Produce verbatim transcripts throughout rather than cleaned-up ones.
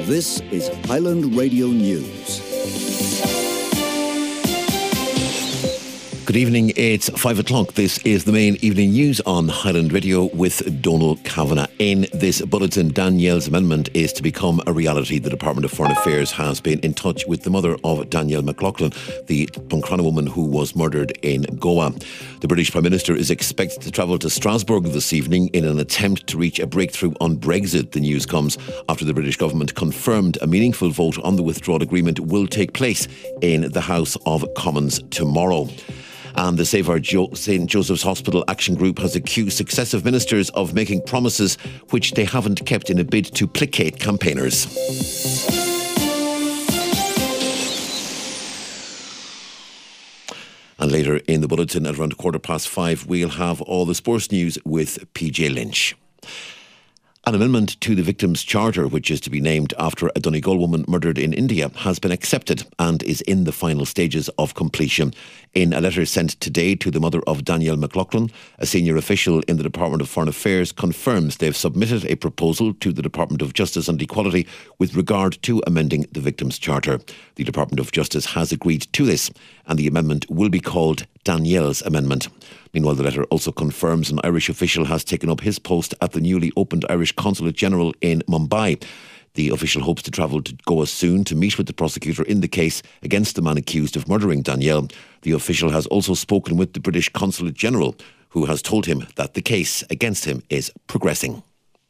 This is Highland Radio News. Good evening, it's five o'clock. This is the main evening news on Highland Radio with Donal Kavanagh. In this bulletin, Danielle's amendment is to become a reality. The Department of Foreign Affairs has been in touch with the mother of Danielle McLaughlin, the Buncrana woman who was murdered in Goa. The British Prime Minister is expected to travel to Strasbourg this evening in an attempt to reach a breakthrough on Brexit. The news comes after the British government confirmed a meaningful vote on the withdrawal agreement will take place in the House of Commons tomorrow. And the Save Our jo- Saint Joseph's Hospital Action Group has accused successive ministers of making promises which they haven't kept in a bid to placate campaigners. And later in the bulletin at around quarter past five, we'll have all the sports news with P J Lynch. An amendment to the Victims' Charter, which is to be named after a Donegal woman murdered in India, has been accepted and is in the final stages of completion. In a letter sent today to the mother of Danielle McLaughlin, a senior official in the Department of Foreign Affairs confirms they've submitted a proposal to the Department of Justice and Equality with regard to amending the Victims' Charter. The Department of Justice has agreed to this, and the amendment will be called Danielle's Amendment. Meanwhile, the letter also confirms an Irish official has taken up his post at the newly opened Irish Consulate General in Mumbai. The official hopes to travel to Goa soon to meet with the prosecutor in the case against the man accused of murdering Danielle. The official has also spoken with the British Consulate General, who has told him that the case against him is progressing.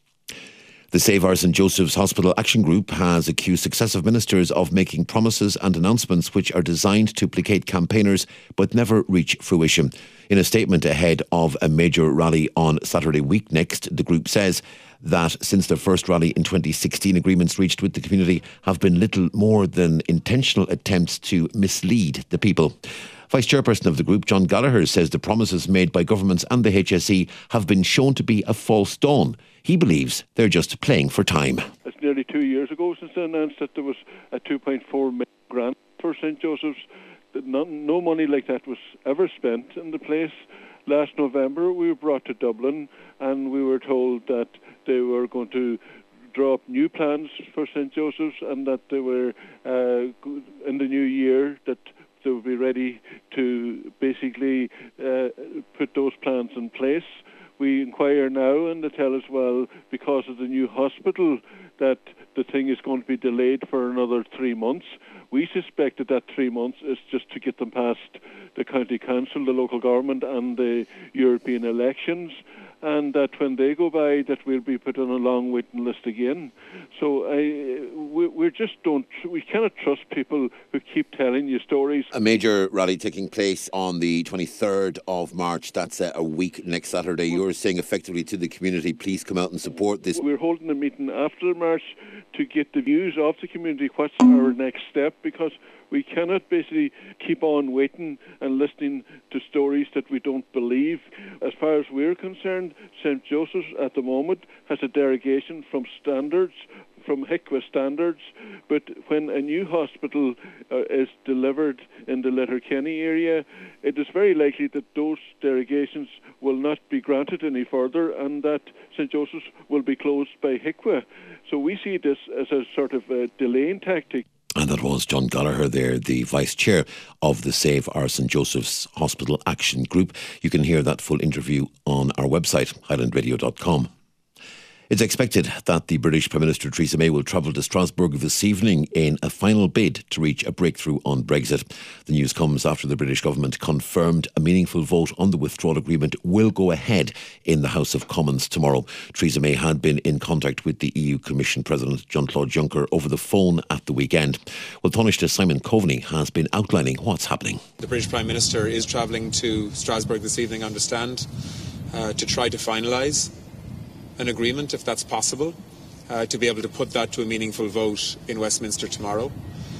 The Save Our Saint Joseph's Hospital Action Group has accused successive ministers of making promises and announcements which are designed to placate campaigners but never reach fruition. In a statement ahead of a major rally on Saturday week next, the group says that since their first rally in twenty sixteen, agreements reached with the community have been little more than intentional attempts to mislead the people. Vice Chairperson of the group, John Gallagher, says the promises made by governments and the H S E have been shown to be a false dawn. He believes they're just playing for time. It's nearly two years ago since they announced that there was a two point four million grant for Saint Joseph's. No, no money like that was ever spent in the place. Last November we were brought to Dublin and we were told that they were going to draw up new plans for Saint Joseph's and that they were uh, in the new year that they would be ready to basically uh, put those plans in place. We inquire now and they tell us, well, because of the new hospital, that the thing is going to be delayed for another three months. We suspect that that three months is just to get them past the county council, the local government and the European elections, and that when they go by that we'll be put on a long waiting list again. So I, we, we just don't, we cannot trust people who keep telling you stories. A major rally taking place on the twenty-third of March, that's a week next Saturday. You're saying effectively to the community, please come out and support this. We're holding a meeting after the march to get the views of the community, what's our next step, because we cannot basically keep on waiting and listening to stories that we don't believe. As far as we're concerned, Saint Joseph's at the moment has a derogation from standards, from H I C W A standards, but when a new hospital uh, is delivered in the Letterkenny area, it is very likely that those derogations will not be granted any further and that Saint Joseph's will be closed by H I C W A. So we see this as a sort of a delaying tactic. And that was John Gallagher there, the Vice Chair of the Save Our Saint Joseph's Hospital Action Group. You can hear that full interview on our website, highland radio dot com. It's expected that the British Prime Minister Theresa May will travel to Strasbourg this evening in a final bid to reach a breakthrough on Brexit. The news comes after the British government confirmed a meaningful vote on the withdrawal agreement will go ahead in the House of Commons tomorrow. Theresa May had been in contact with the E U Commission President Jean-Claude Juncker over the phone at the weekend. Well, Taoiseach Simon Coveney has been outlining what's happening. The British Prime Minister is travelling to Strasbourg this evening, I understand, uh, to try to finalise an agreement, if that's possible, uh, to be able to put that to a meaningful vote in Westminster tomorrow.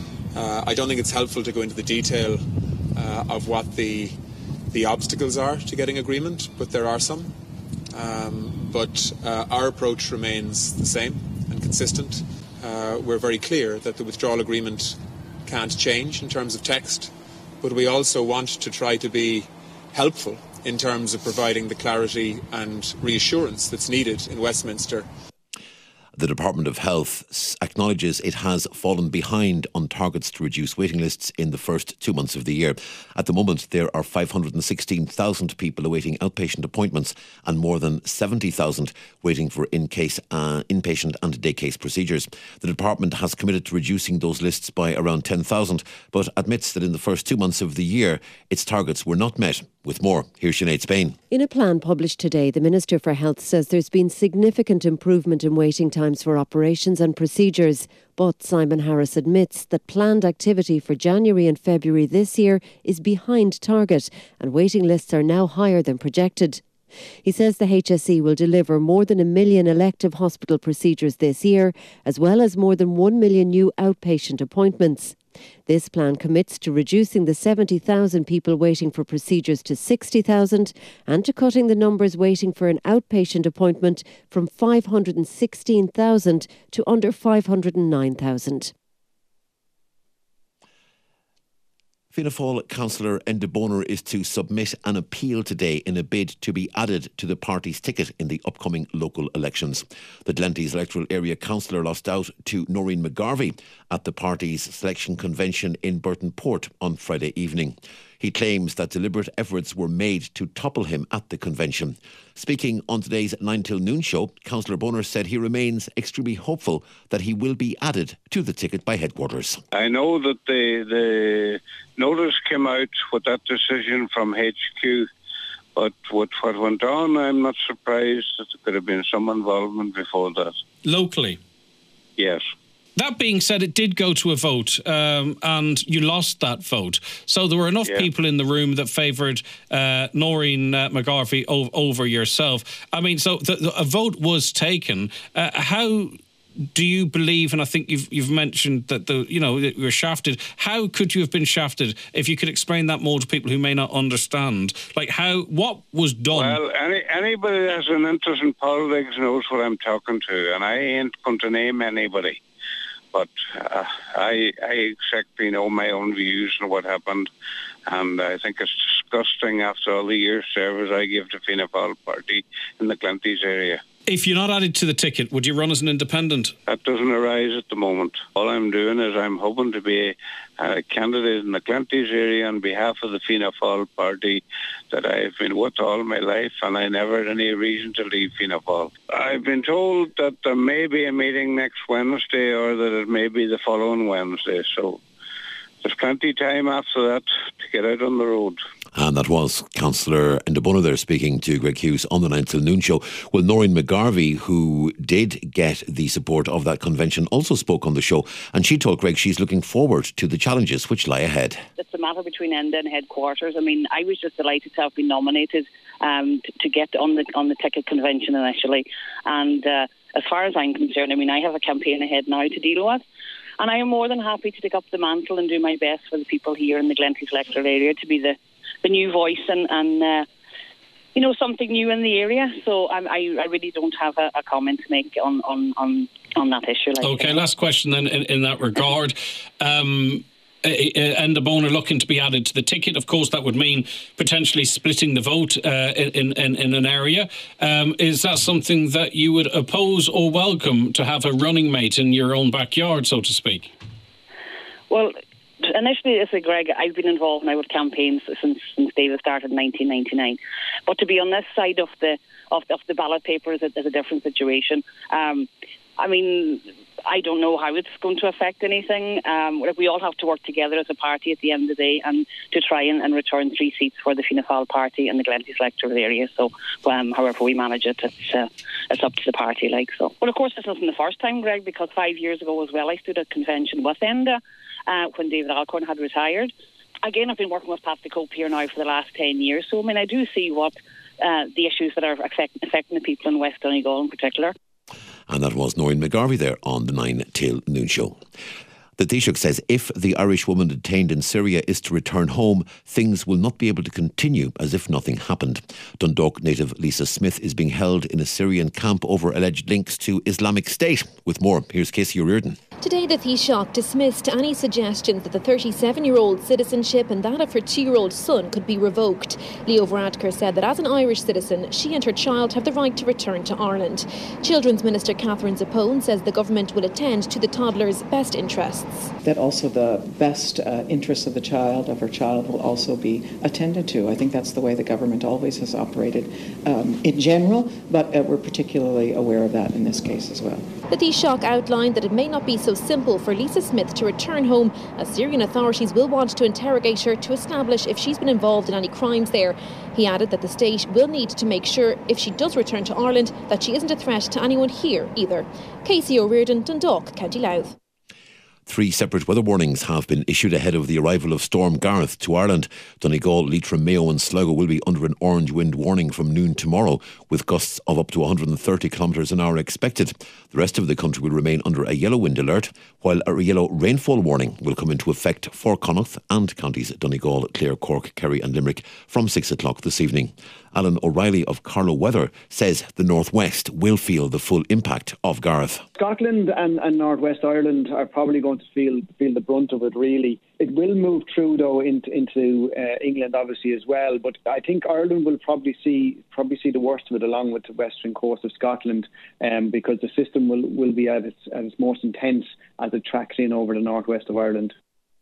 Uh, I don't think it's helpful to go into the detail uh, of what the the obstacles are to getting agreement, but there are some. Um, but uh, our approach remains the same and consistent. Uh, we're very clear that the withdrawal agreement can't change in terms of text, but we also want to try to be helpful in terms of providing the clarity and reassurance that's needed in Westminster. The Department of Health acknowledges it has fallen behind on targets to reduce waiting lists in the first two months of the year. At the moment, there are five hundred sixteen thousand people awaiting outpatient appointments and more than seventy thousand waiting for in-case, uh, inpatient and day case procedures. The department has committed to reducing those lists by around ten thousand, but admits that in the first two months of the year, its targets were not met. With more, here's Sinead Spain. In a plan published today, the Minister for Health says there's been significant improvement in waiting times for operations and procedures. But Simon Harris admits that planned activity for January and February this year is behind target and waiting lists are now higher than projected. He says the H S E will deliver more than a million elective hospital procedures this year, as well as more than one million new outpatient appointments. This plan commits to reducing the seventy thousand people waiting for procedures to sixty thousand and to cutting the numbers waiting for an outpatient appointment from five hundred sixteen thousand to under five hundred nine thousand. Fianna Fáil councillor Enda Bonner is to submit an appeal today in a bid to be added to the party's ticket in the upcoming local elections. The Glenties electoral area councillor lost out to Noreen McGarvey at the party's selection convention in Burton Port on Friday evening. He claims that deliberate efforts were made to topple him at the convention. Speaking on today's nine till noon show, Councillor Bonner said he remains extremely hopeful that he will be added to the ticket by headquarters. I know that the, the notice came out with that decision from H Q, but with what went on, I'm not surprised that there could have been some involvement before that. Locally? Yes. That being said, it did go to a vote um, and you lost that vote. So there were enough yeah. people in the room that favoured uh, Noreen uh, McGarvey o- over yourself. I mean, so the, the, a vote was taken. Uh, how do you believe, and I think you've you've mentioned that the you know that you were shafted. How could you have been shafted? If you could explain that more to people who may not understand, like how what was done. Well, any anybody that has an interest in politics knows what I'm talking to, and I ain't going to name anybody. But uh, I, I exactly know my own views on what happened, and I think it's disgusting after all the years service I give to Fianna Fáil party in the Glenties area. If you're not added to the ticket, would you run as an independent? That doesn't arise at the moment. All I'm doing is I'm hoping to be a, a candidate in the Glenties area on behalf of the Fianna Fáil party that I've been with all my life, and I never had any reason to leave Fianna Fáil. I've been told that there may be a meeting next Wednesday or that it may be the following Wednesday, so there's plenty of time after that to get out on the road. And that was Councillor Enda Bonner there speaking to Greg Hughes on the nine till noon show. Well, Noreen McGarvey, who did get the support of that convention, also spoke on the show, and she told Greg she's looking forward to the challenges which lie ahead. It's a matter between Enda and headquarters. I mean, I was just delighted to have been nominated um, to, to get on the on the ticket convention initially. And uh, as far as I'm concerned, I mean, I have a campaign ahead now to deal with. And I am more than happy to take up the mantle and do my best for the people here in the Glenties electoral area to be the, the new voice and, and uh, you know, something new in the area. So I, I, I really don't have a, a comment to make on, on, on, on that issue. Like okay, last question then in, in that regard. Um, Enda Bonner looking to be added to the ticket. Of course, that would mean potentially splitting the vote uh, in, in, in an area. Um, is that something that you would oppose or welcome, to have a running mate in your own backyard, so to speak? Well, initially, as a Greg, I've been involved now with campaigns since since David started in nineteen ninety-nine. But to be on this side of the of, of the ballot paper is a, is a different situation. Um, I mean, I don't know how it's going to affect anything. Um, we all have to work together as a party at the end of the day and to try and, and return three seats for the Fianna Fáil party in the Glenties electoral area. So, um, however we manage it, it's, uh, it's up to the party. Like so. Well, of course, this isn't the first time, Greg, because five years ago as well, I stood at convention with Enda uh, when David Alcorn had retired. Again, I've been working with Pat Cope here now for the last ten years. So, I mean, I do see what uh, the issues that are affect, affecting the people in West Donegal in particular. And that was Noreen McGarvey there on the nine till noon show. The Taoiseach says if the Irish woman detained in Syria is to return home, things will not be able to continue as if nothing happened. Dundalk native Lisa Smith is being held in a Syrian camp over alleged links to Islamic State. With more, here's Casey O'Riordan. Today, the Taoiseach dismissed any suggestions that the thirty-seven-year-old's citizenship and that of her two-year-old son could be revoked. Leo Varadkar said that as an Irish citizen, she and her child have the right to return to Ireland. Children's Minister Catherine Zappone says the government will attend to the toddler's best interests. That also the best uh, interests of the child, of her child, will also be attended to. I think that's the way the government always has operated um, in general, but uh, we're particularly aware of that in this case as well. The Taoiseach outlined that it may not be so simple for Lisa Smith to return home, as Syrian authorities will want to interrogate her to establish if she's been involved in any crimes there. He added that the state will need to make sure, if she does return to Ireland, that she isn't a threat to anyone here either. Casey O'Riordan, Dundalk, County Louth. Three separate weather warnings have been issued ahead of the arrival of Storm Gareth to Ireland. Donegal, Leitrim, Mayo and Sligo will be under an orange wind warning from noon tomorrow, with gusts of up to one hundred thirty kilometres an hour expected. The rest of the country will remain under a yellow wind alert, while a yellow rainfall warning will come into effect for Connaught and counties Donegal, Clare, Cork, Kerry and Limerick from six o'clock this evening. Alan O'Reilly of Carlow Weather says the North West will feel the full impact of Gareth. Scotland and, and North West Ireland are probably going to feel feel the brunt of it, really. It will move through, though, into, into uh, England, obviously, as well. But I think Ireland will probably see probably see the worst of it, along with the western coast of Scotland, um, because the system will, will be at its, at its most intense as it tracks in over the northwest of Ireland.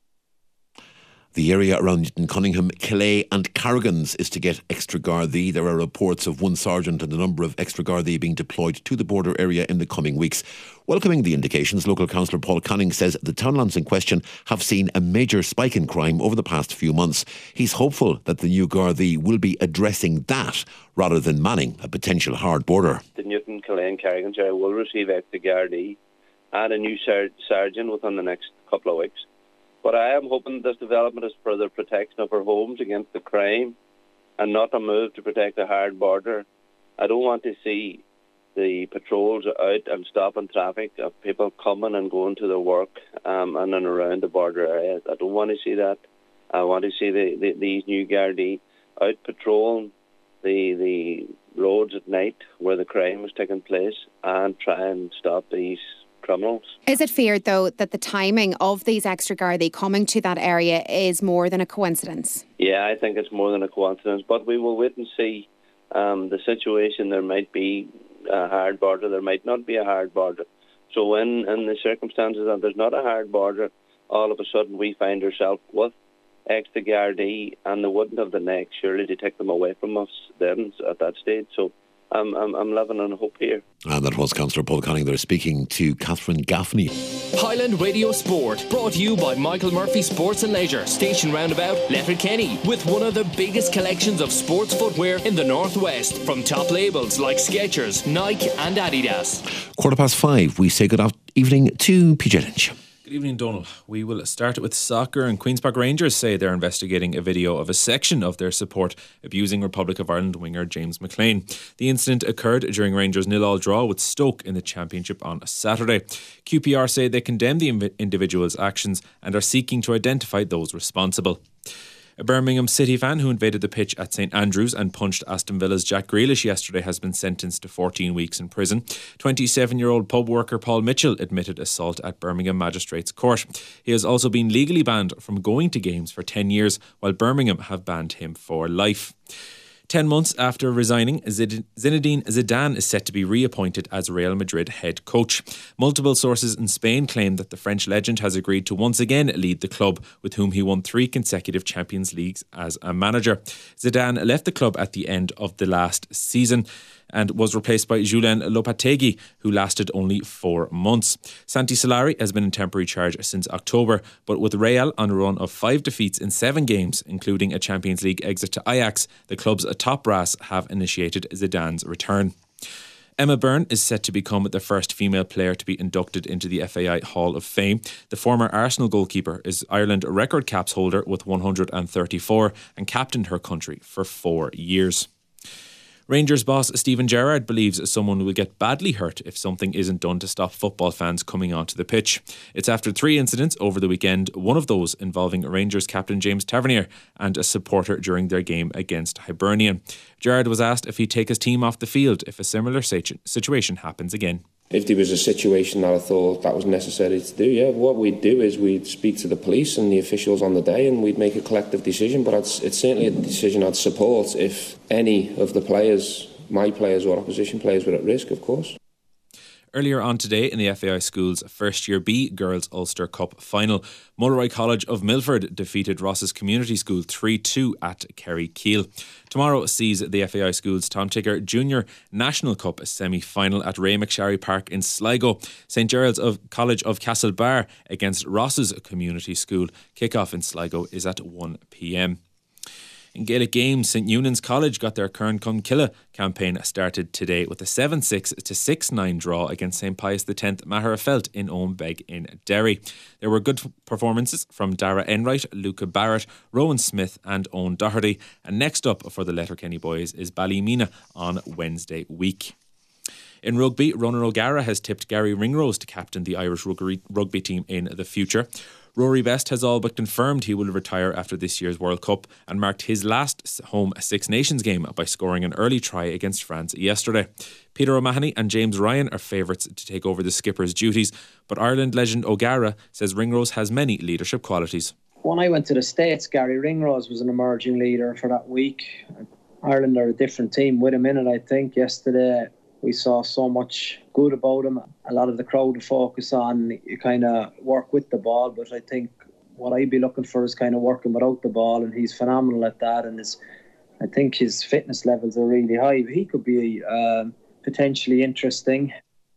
The area around Cunningham, Killay and Carrigans is to get extra Gardaí. There are reports of one sergeant and a number of extra Gardaí being deployed to the border area in the coming weeks. Welcoming the indications, local councillor Paul Canning says the townlands in question have seen a major spike in crime over the past few months. He's hopeful that the new Gardaí will be addressing that rather than manning a potential hard border. The Newton, Killay and Carrigans area will receive extra Gardaí and a new ser- sergeant within the next couple of weeks. But I am hoping this development is for the protection of our homes against the crime and not a move to protect a hard border. I don't want to see the patrols out and stopping traffic of people coming and going to their work um, and then around the border area. I don't want to see that. I want to see the, the, these new Gardaí out patrolling the, the roads at night where the crime is taking place and try and stop these criminals. Is it feared, though, that the timing of these extra Gardaí coming to that area is more than a coincidence? Yeah, I think it's more than a coincidence, but we will wait and see um, the situation. There might be a hard border, there might not be a hard border. So in, in the circumstances that there's not a hard border, all of a sudden we find ourselves with extra Gardaí, and they wouldn't have the neck, surely, to take them away from us then at that stage. So I'm, I'm, I'm living on hope here. And that was Councillor Paul Canning there speaking to Catherine Gaffney. Highland Radio Sport, brought to you by Michael Murphy Sports and Leisure, station roundabout Letterkenny, with one of the biggest collections of sports footwear in the Northwest, from top labels like Skechers, Nike and Adidas. Quarter past five, we say good evening to P J Lynch. Good evening, Donal. We will start with soccer, and Queen's Park Rangers say they're investigating a video of a section of their support abusing Republic of Ireland winger James McLean. The incident occurred during Rangers' nil-all draw with Stoke in the Championship on Saturday. Q P R say they condemn the individual's actions and are seeking to identify those responsible. A Birmingham City fan who invaded the pitch at St Andrews and punched Aston Villa's Jack Grealish yesterday has been sentenced to fourteen weeks in prison. twenty-seven-year-old pub worker Paul Mitchell admitted assault at Birmingham Magistrates Court. He has also been legally banned from going to games for ten years, while Birmingham have banned him for life. Ten months after resigning, Zinedine Zidane is set to be reappointed as Real Madrid head coach. Multiple sources in Spain claim that the French legend has agreed to once again lead the club, with whom he won three consecutive Champions Leagues as a manager. Zidane left the club at the end of the last season and was replaced by Julen Lopetegui, who lasted only four months. Santi Solari has been in temporary charge since October, but with Real on a run of five defeats in seven games, including a Champions League exit to Ajax, the club's top brass have initiated Zidane's return. Emma Byrne is set to become the first female player to be inducted into the F A I Hall of Fame. The former Arsenal goalkeeper is Ireland record caps holder with one hundred thirty-four and captained her country for four years. Rangers boss Stephen Gerrard believes someone will get badly hurt if something isn't done to stop football fans coming onto the pitch. It's after three incidents over the weekend, one of those involving Rangers captain James Tavernier and a supporter during their game against Hibernian. Gerrard was asked if he'd take his team off the field if a similar situation happens again. If there was a situation that I thought that was necessary to do, yeah, what we'd do is we'd speak to the police and the officials on the day and we'd make a collective decision. But it's, it's certainly a decision I'd support if any of the players, my players or opposition players, were at risk, of course. Earlier on today in the F A I Schools First Year B Girls Ulster Cup final, Mulroy College of Milford defeated Ross's Community School three two at Kerry Keel. Tomorrow sees the F A I Schools Tom Ticker Junior National Cup semi-final at Ray McSharry Park in Sligo. St Gerald's of College of Castlebar against Ross's Community School. Kick-off in Sligo is at one p m. In Gaelic games, St Eunan's College got their Kern Cum Killa campaign started today with a seven six to six nine draw against St Pius X Maherafelt in Owenbeg in Derry. There were good performances from Dara Enright, Luca Barrett, Rowan Smith and Owen Doherty. And next up for the Letterkenny boys is Ballymena on Wednesday week. In rugby, Ronan O'Gara has tipped Gary Ringrose to captain the Irish rugby team in the future. Rory Best has all but confirmed he will retire after this year's World Cup and marked his last home Six Nations game by scoring an early try against France yesterday. Peter O'Mahony and James Ryan are favourites to take over the skipper's duties, but Ireland legend O'Gara says Ringrose has many leadership qualities. When I went to the States, Gary Ringrose was an emerging leader for that week. Ireland are a different team with him in it, I think. Yesterday we saw so much good about him. A lot of the crowd to focus on, you kind of work with the ball, but I think what I'd be looking for is kind of working without the ball, and he's phenomenal at that. And his, I think his fitness levels are really high. He could be um, potentially interesting.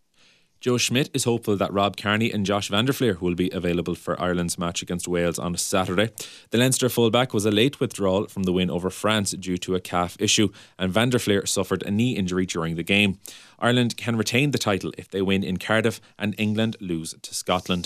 Joe Schmidt is hopeful that Rob Kearney and Josh van der Fleer will be available for Ireland's match against Wales on Saturday. The Leinster fullback was a late withdrawal from the win over France due to a calf issue, and van der Fleer suffered a knee injury during the game. Ireland can retain the title if they win in Cardiff and England lose to Scotland.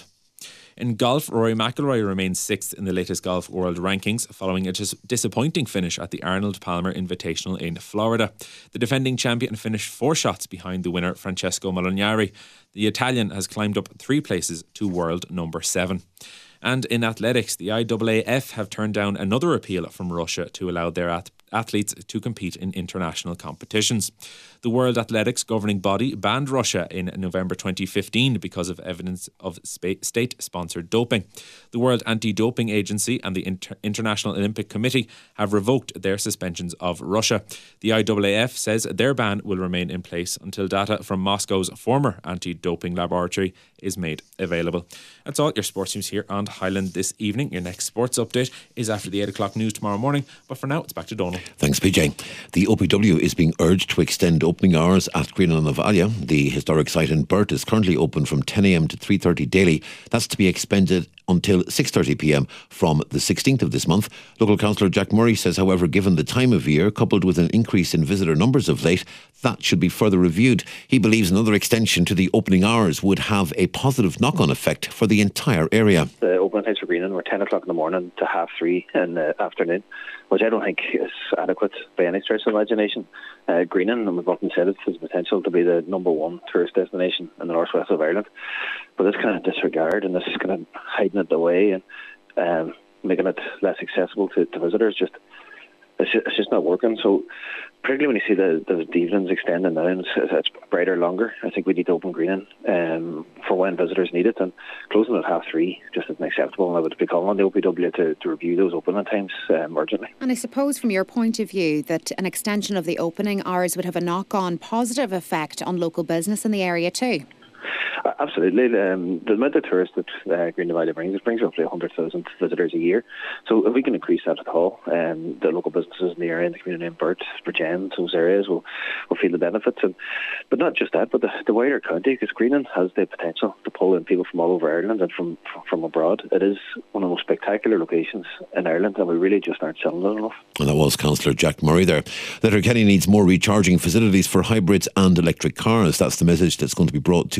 In golf, Rory McIlroy remains sixth in the latest Golf World Rankings following a dis- disappointing finish at the Arnold Palmer Invitational in Florida. The defending champion finished four shots behind the winner Francesco Molinari. The Italian has climbed up three places to world number seven. And in athletics, the I A A F have turned down another appeal from Russia to allow their ath- athletes to compete in international competitions. The World Athletics governing body banned Russia in November twenty fifteen because of evidence of spa- state-sponsored doping. The World Anti-Doping Agency and the Inter- International Olympic Committee have revoked their suspensions of Russia. The I A A F says their ban will remain in place until data from Moscow's former anti-doping laboratory is made available. That's all your sports news here on Highland this evening. Your next sports update is after the eight o'clock news tomorrow morning, but for now it's back to Donal. Thanks, P J. The O P W is being urged to extend opening hours at Greenland of Alia. The historic site in Burt is currently open from ten a m to three thirty daily. That's to be expanded until six thirty p m from the sixteenth of this month. Local councillor Jack Murray says, however, given the time of year, coupled with an increase in visitor numbers of late, that should be further reviewed. He believes another extension to the opening hours would have a positive knock-on effect for the entire area. The opening times for Greenland were ten o'clock in the morning to half three in the afternoon, which I don't think is adequate by any stretch of imagination. Uh, Greenland, and we've often said it, has the potential to be the number one tourist destination in the northwest of Ireland. But this kind of disregard and this kind of hiding it away and um, making it less accessible to, to visitors, just it's, just it's just not working. So particularly when you see the, the evenings extending now and it's, it's brighter longer, I think we need to open Greenland um, for when visitors need it, and closing at half three just isn't acceptable, and I would be calling on the O P W to, to review those opening times um, urgently. And I suppose from your point of view that an extension of the opening hours would have a knock-on positive effect on local business in the area too. Uh, absolutely. Um, the amount of tourists that uh, Greenland Valley brings, it brings roughly one hundred thousand visitors a year. So if we can increase that at all, um, the local businesses in the area, in the community in Burt, Bridgend, those areas will, will feel the benefits. And, but not just that, but the, the wider county, because Greenland has the potential to pull in people from all over Ireland and from from abroad. It is one of the most spectacular locations in Ireland, and we really just aren't selling it enough. And that was Councillor Jack Murray there. Letterkenny needs more recharging facilities for hybrids and electric cars. That's the message that's going to be brought to tomorrow's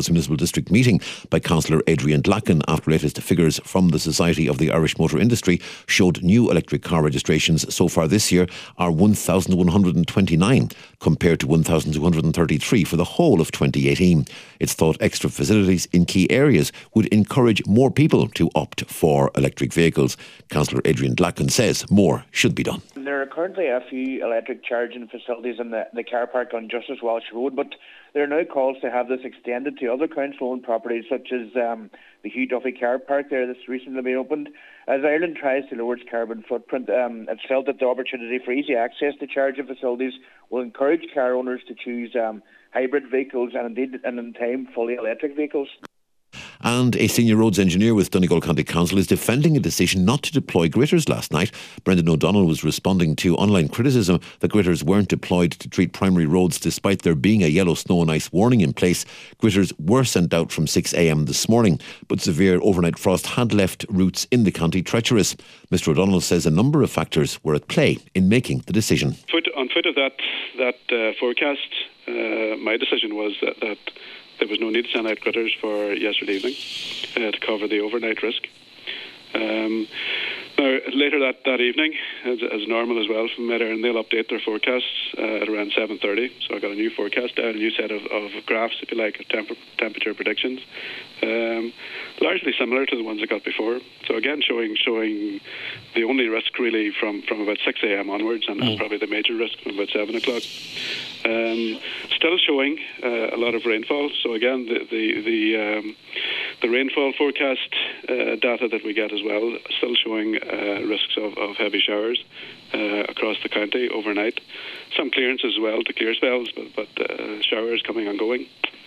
Cross Municipal District meeting by Councillor Adrian Dlacken after latest figures from the Society of the Irish Motor Industry showed new electric car registrations so far this year are one thousand one hundred twenty-nine compared to one thousand two hundred thirty-three for the whole of twenty eighteen. It's thought extra facilities in key areas would encourage more people to opt for electric vehicles. Councillor Adrian Dlacken says more should be done. There are currently a few electric charging facilities in the, the car park on Justice Walsh Road, but there are now calls to have this extended to other council-owned properties such as um, the Hugh Duffy car park there that's recently been opened. As Ireland tries to lower its carbon footprint, um, it's felt that the opportunity for easy access to charging facilities will encourage car owners to choose um, hybrid vehicles and indeed, and in time, fully electric vehicles. And a senior roads engineer with Donegal County Council is defending a decision not to deploy gritters last night. Brendan O'Donnell was responding to online criticism that gritters weren't deployed to treat primary roads despite there being a yellow snow and ice warning in place. Gritters were sent out from six a m this morning, but severe overnight frost had left routes in the county treacherous. Mr O'Donnell says a number of factors were at play in making the decision. On foot of that, that uh, forecast, uh, my decision was that, that there was no need to send out gritters for yesterday evening uh, to cover the overnight risk. Um, now, later that, that evening, as, as normal as well from Met Éireann, they'll update their forecasts uh, at around seven thirty. So I got a new forecast down, a new set of, of graphs, if you like, of temp- temperature predictions. Um, largely similar to the ones I got before. So again, showing showing the only risk really from, from about six a m onwards, and, mm. and probably the major risk from about seven o'clock. Um, still showing uh, a lot of rainfall. So again, the the the, um, the rainfall forecast uh, data that we get as well, still showing uh, risks of, of heavy showers uh, across the county overnight. Some clearance as well to clear spells, but, but uh, showers coming and going.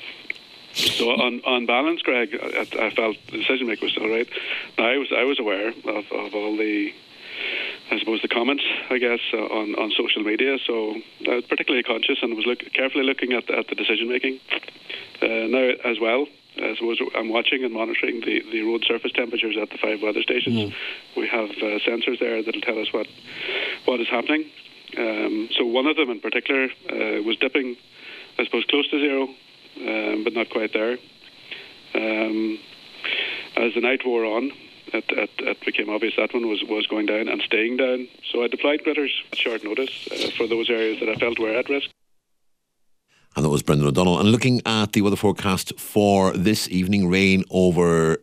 So on, on balance, Greg, I, I felt the decision maker was still right. Now I was I was aware of, of all the, I suppose, the comments, I guess, uh, on, on social media. So I was particularly conscious and was look, carefully looking at, at the decision making. Uh, now as well, I suppose I'm watching and monitoring the, the road surface temperatures at the five weather stations. Mm. We have uh, sensors there that'll tell us what what is happening. Um, so one of them in particular uh, was dipping, I suppose, close to zero. Um, but not quite there. Um, as the night wore on, it, it, it became obvious that one was, was going down and staying down. So I deployed gritters at short notice uh, for those areas that I felt were at risk. And that was Brendan O'Donnell. And looking at the weather forecast for this evening, rain over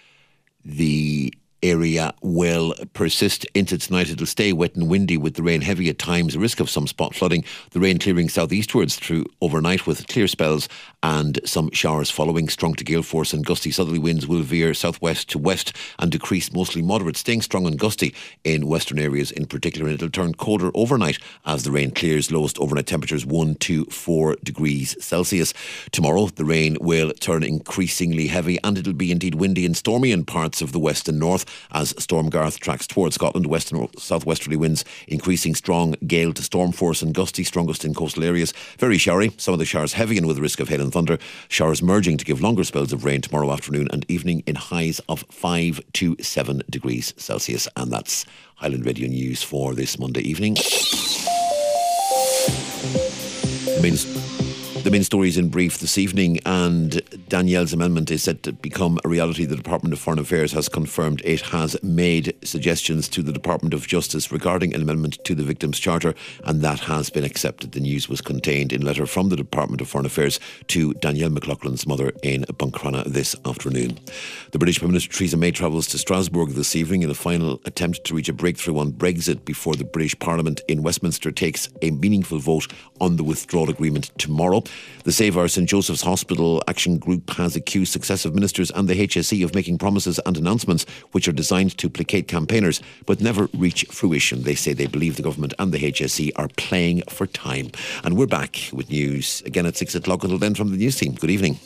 the area will persist into tonight. It'll stay wet and windy with the rain heavy at times, a risk of some spot flooding. The rain clearing southeastwards through overnight with clear spells and some showers following. Strong to gale force and gusty southerly winds will veer southwest to west and decrease mostly moderate, staying strong and gusty in western areas in particular. And it'll turn colder overnight as the rain clears. Lowest overnight temperatures one to four degrees Celsius. Tomorrow the rain will turn increasingly heavy and it'll be indeed windy and stormy in parts of the west and north as Storm Garth tracks towards Scotland. West and southwesterly winds increasing, strong gale to storm force and gusty, strongest in coastal areas. Very showery, some of the showers heavy and with a risk of hail and thunder. Showers merging to give longer spells of rain tomorrow afternoon and evening in highs of five to seven degrees Celsius. And that's Highland Radio News for this Monday evening. The main The main stories in brief this evening, and Danielle's amendment is set to become a reality. The Department of Foreign Affairs has confirmed it has made suggestions to the Department of Justice regarding an amendment to the Victims' Charter, and that has been accepted. The news was contained in a letter from the Department of Foreign Affairs to Danielle McLaughlin's mother in Buncrana this afternoon. The British Prime Minister Theresa May travels to Strasbourg this evening in a final attempt to reach a breakthrough on Brexit before the British Parliament in Westminster takes a meaningful vote on the withdrawal agreement tomorrow. The Save Our St Joseph's Hospital Action Group has accused successive ministers and the H S E of making promises and announcements which are designed to placate campaigners but never reach fruition. They say they believe the government and the H S E are playing for time. And we're back with news again at six o'clock. Until then, from the news team, good evening.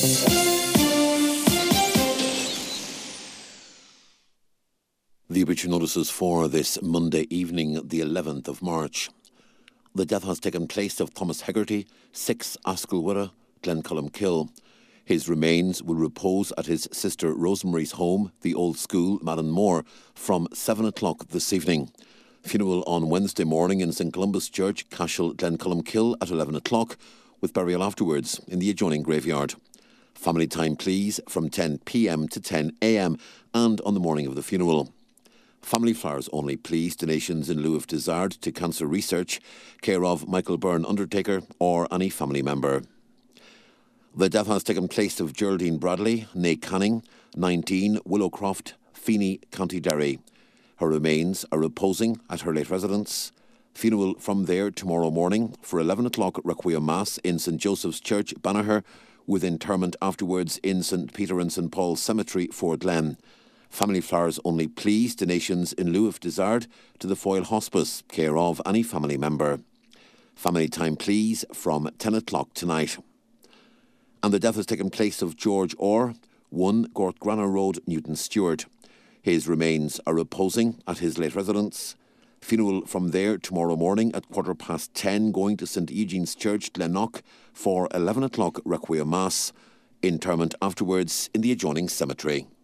The obituary notices for this Monday evening, the eleventh of March. The death has taken place of Thomas Hegarty, six Asculwara, Glencullen His remains will repose at his sister Rosemary's home, the Old School, Maddenmore, from seven o'clock this evening. Funeral on Wednesday morning in St Columba's Church, Cashel, Glencullen at eleven o'clock, with burial afterwards in the adjoining graveyard. Family time, please, from ten p m to ten a m and on the morning of the funeral. Family flowers only, please. Donations in lieu of Desard to cancer research, care of Michael Byrne, undertaker, or any family member. The death has taken place of Geraldine Bradley, née Canning, nineteen, Willowcroft, Feeney, County Derry. Her remains are reposing at her late residence. Funeral from there tomorrow morning for eleven o'clock Requiem Mass in St Joseph's Church, Banagher, with interment afterwards in St Peter and St Paul's Cemetery, Fort Glen. Family flowers only, please. Donations in lieu of Desard to the Foyle Hospice, care of any family member. Family time, please, from ten o'clock tonight. And the death has taken place of George Orr, one Gortgrana Road, Newton Stewart. His remains are reposing at his late residence. Funeral from there tomorrow morning at quarter past ten, going to St Eugene's Church, Glennock, for eleven o'clock Requiem Mass. Interment afterwards in the adjoining cemetery.